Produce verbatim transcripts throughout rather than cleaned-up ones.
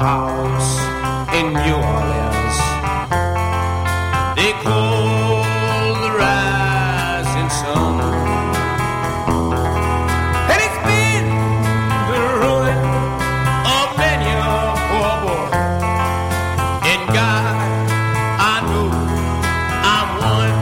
house in New Orleans. They call the rising sun. And it's been the ruin of many a poor boy. And God, I know I'm one.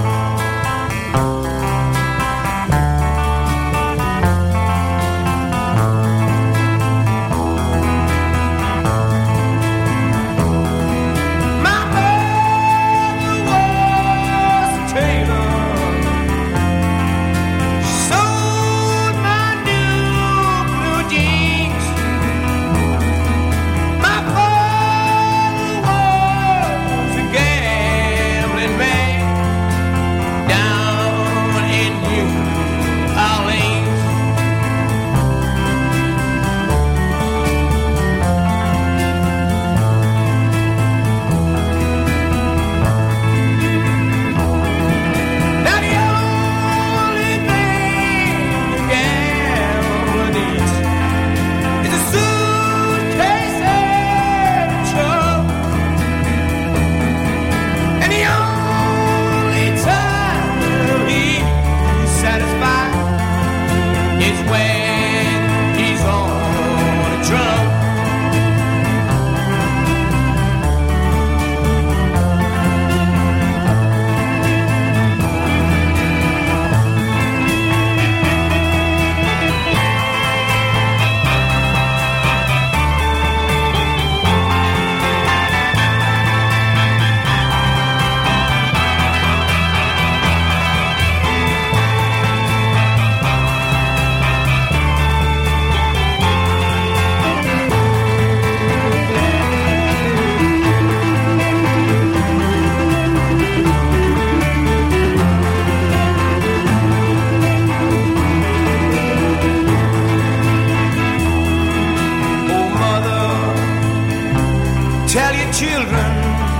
Tell your children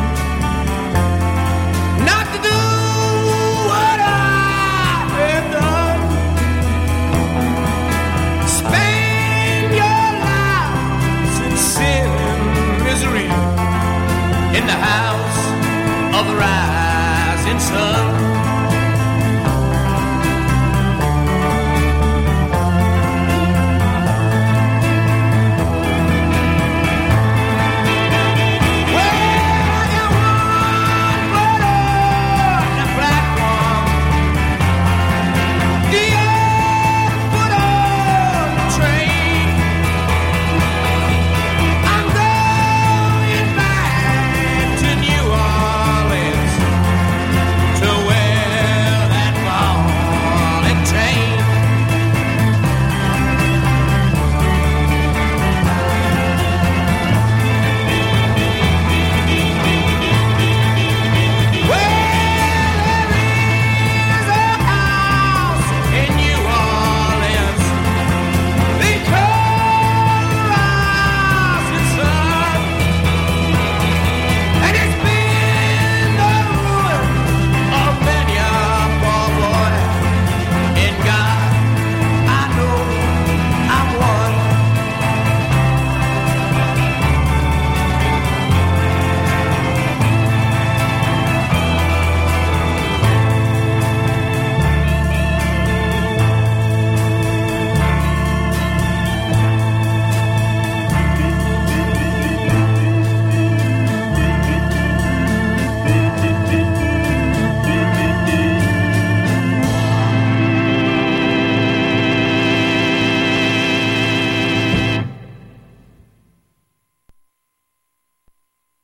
not to do what I have done. Spend your lives in sin and misery in the house of the rising sun.